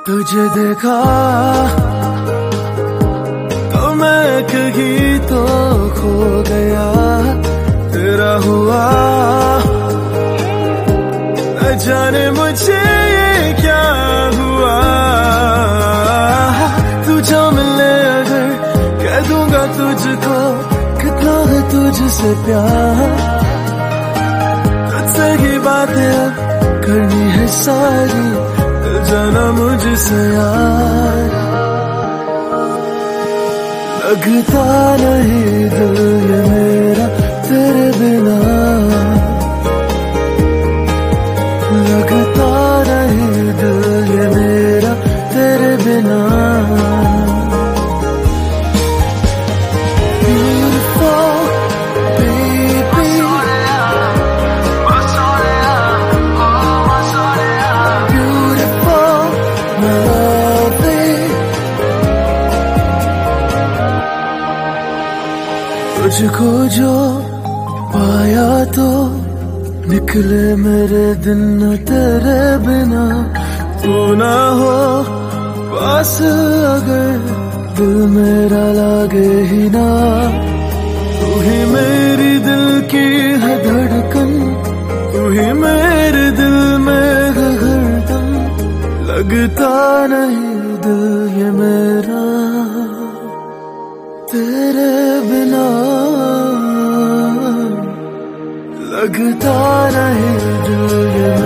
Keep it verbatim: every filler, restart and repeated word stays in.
तुझे देखा तो मैं कहीं तो खो गया, तेरा हुआ न जाने मुझे ये क्या हुआ। तू जा मिलने अगर कह दूंगा तुझको, कितना है तुझसे प्यार। तुझसे ही बातें अब करनी है सारी, जाना मुझसे यार। लगता नहीं दिल ये मेरा तेरे बिना, लगता नहीं दिल ये मेरा तेरे बिना। तुझको जो पाया तो निकले मेरे दिन तेरे बिना। तू ना हो पास अगर दिल मेरा लागे ही ना। तू ही मेरी दिल की है धड़कन, तू ही मेरे दिल में है हरदम। लगता नहीं दिल ये मेरा तेरे बिना, लगता नहीं दिल ये